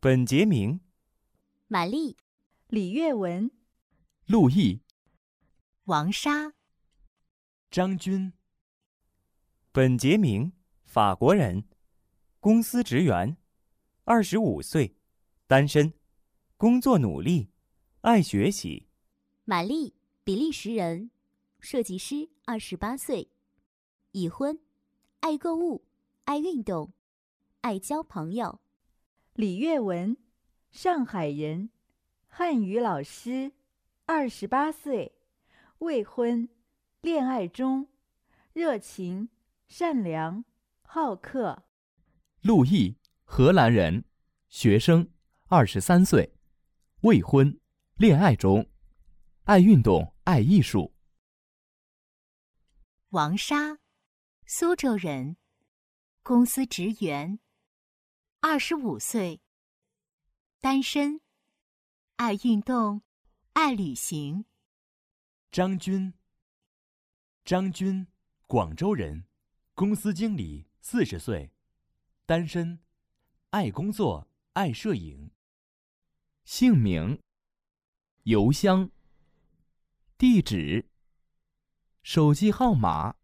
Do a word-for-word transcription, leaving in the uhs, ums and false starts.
本杰明、 玛丽、 李月文、 陆毅、 王莎、 张军。 本杰明，法国人，公司职员，二十五岁，单身，工作努力，爱学习。 玛丽，比利时人，设计师，二十八岁，已婚，爱购物，爱运动，爱交朋友。 李月文，上海人，汉语老师，二十八岁，未婚，恋爱中，热情，善良，好客。 陆毅，荷兰人，学生，二十三岁，未婚，恋爱中，爱运动，爱艺术。 王莎，苏州人，公司职员，二十五岁，单身，爱运动，爱旅行。 张军，张军，广州人，公司经理，四十岁，单身，爱工作，爱摄影。姓名、邮箱、地址、手机号码。